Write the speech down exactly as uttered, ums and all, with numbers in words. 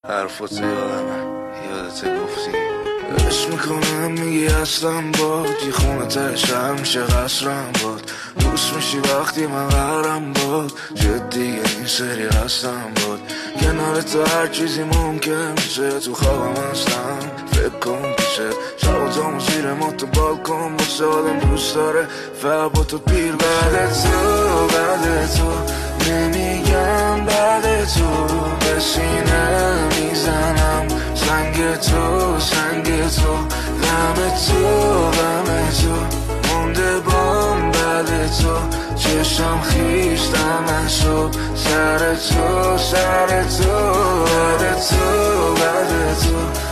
حرفات یادمه، یادت گفتی عشق میکنم میگی اصلا باد یه خونه تش همیشه قصرم باد دوست میشی وقتی من قرارم باد جدی این سری هستم باد کنار تو هر چیزی ممکن میشه تو خوابم هستم فکر کن پیشه شب تو زیر ما تو بالکن باشه آدم دوست داره فقط با تو پیر بعد تو بعد تو نمیگم بعد تو به سینه میزنم سنگ تو سنگ تو غم تو غم تو مونده بام بعد تو چشم خیشتم صبح سر تو سر تو بعد تو بعد تو